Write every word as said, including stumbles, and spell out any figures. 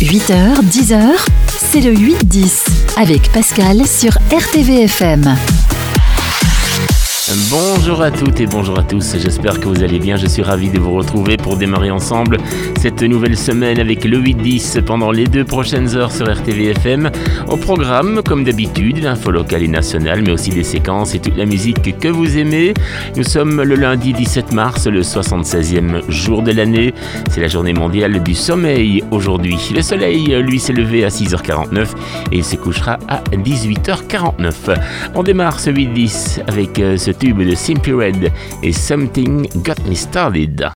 huit heures, dix heures, c'est le huit dix avec Pascal sur R T V F M. Bonjour à toutes et bonjour à tous, j'espère que vous allez bien, je suis ravi de vous retrouver pour démarrer ensemble cette nouvelle semaine avec le huit dix pendant les deux prochaines heures sur R T V F M. Au programme, comme d'habitude, l'info locale et nationale, mais aussi des séquences et toute la musique que vous aimez. Nous sommes le lundi dix-sept mars, le soixante-seizième jour de l'année, c'est la journée mondiale du sommeil aujourd'hui. Le soleil, lui, s'est levé à six heures quarante-neuf et il se couchera à dix-huit heures quarante-neuf. On démarre ce huit dix avec ce tube de Simply Red et Something Got Me Started.